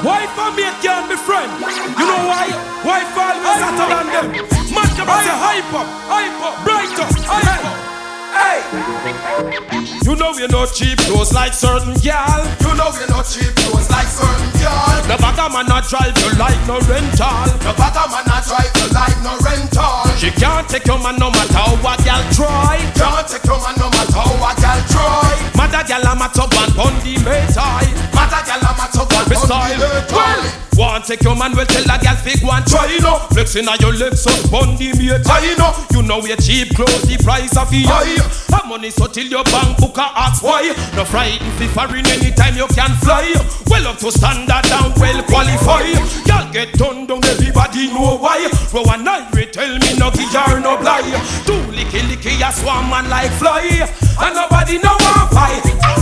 Wife and mate can't be friend. You know why? Wife always hotter than them. Man can say hype up, bright up, hype up. Hey, you know we're not cheap clothes like certain gal. You know we're not cheap clothes like certain gal. The bagger man not drive you like no rental. The bagger man not drive you like no rental. She can't take your man no matter how a gal try. Can't take your man no matter how a gal try. Matter gal a matter one bundy mate tie. Matter gal a matter one bundy mate tie. Want take your man, well tell a gal fake one try no. Flexing on your lips so bundy mate tie no. You know we're cheap clothes, the price of the high. Have money so till your bank book a ask why. No frightened fi foreign anytime you can fly. Well up to standard and well qualified. Y'all get turned down, everybody know why. Row and Irie tell me no give her no lie. Too licky a swarm man like fly. And nobody know one fight.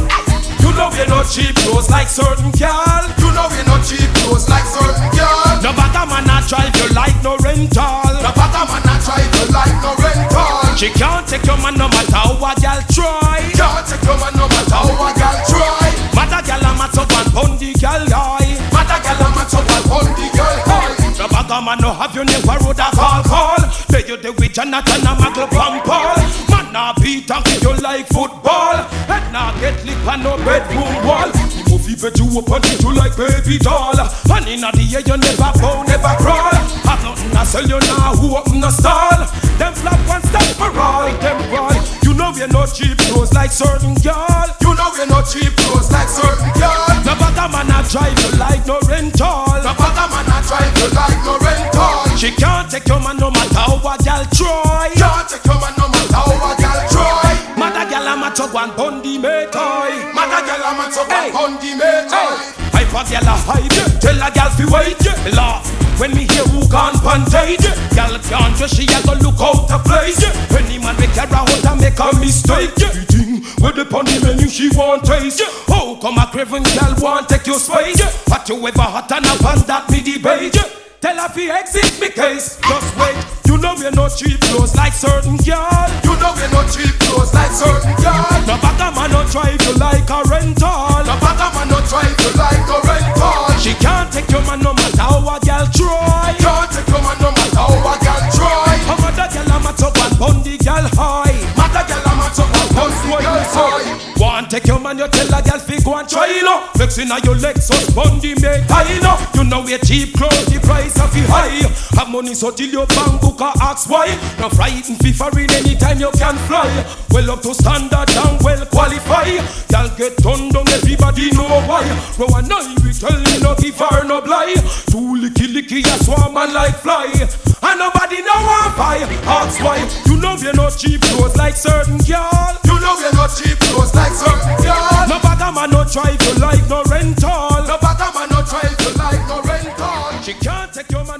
You know we're not cheap clothes like certain gal. You know we're not cheap clothes like certain gal. No bagger man not drive you like no rental. No bagger man not drive you like no rental. She can't take your man no matter how a gal try. Can't take your man no matter how a gal try. Matter gal a matter one bundy gal high. Matter gal a matter one bundy gal high. No bagger man no have you never road a call. There you there with Jonathan and Michael Paul. Man nah beat and kick you like football. Head nah get lick on no bedroom wall. The movie bet you up and treat you like baby doll. And inna the air you never bow, never crawl. Have nothing to sell you now, who open the stall. Them flap one step for all, them ball. You know we're not cheap clothes like certain girl. You know we're not cheap clothes like certain girl. No bagger man not drive you like no rental. No bagger man not drive you like no rental. She can't take your man no matter how a gal try. Can't take your man no matter how a gal try. Matter gal a matter one bundy mate toy. Matter gal a matter one bundy mate toy. Hype a gal a hype, tell a gal fi wait. Laugh when me hear who gone pantate. Gal can't just she a go look out of place. Any man make her out and make a mistake. Everything with the pon the menu she want taste. How come a craven gal want take your space? What you ever hot and up and that me debate. Tell her fi exit me case. Just wait. You know we're not cheap clothes like certain girl. You know we're not cheap clothes like certain girl. No bagger man no drive you like a rental. No bagger man no drive you like a rental. She can't take your man no matter how a girl try. Can't take your man no matter how a girl try. How mother girl a matter one bundy girl high. Mother girl a matter one bundy girl high. Want take your man you tell a girl fi go and try no. Flexing on your legs so bundy make high no. You know we're cheap clothes the price of it high. Have money so till your bank book a ask why. No frightened fi foreign anytime you can fly. Well up to standard and well qualified. Y'all get turned down everybody know why. Row and Irie tell me no give her no lie. Too licky a swarm man like fly. And nobody know one buy. Ask why. You know we're not cheap clothes like certain girl. You know we're not cheap clothes like certain girl. No bagger man no drive you like no rental. No bagger man no drive you like no rental. She can't take your man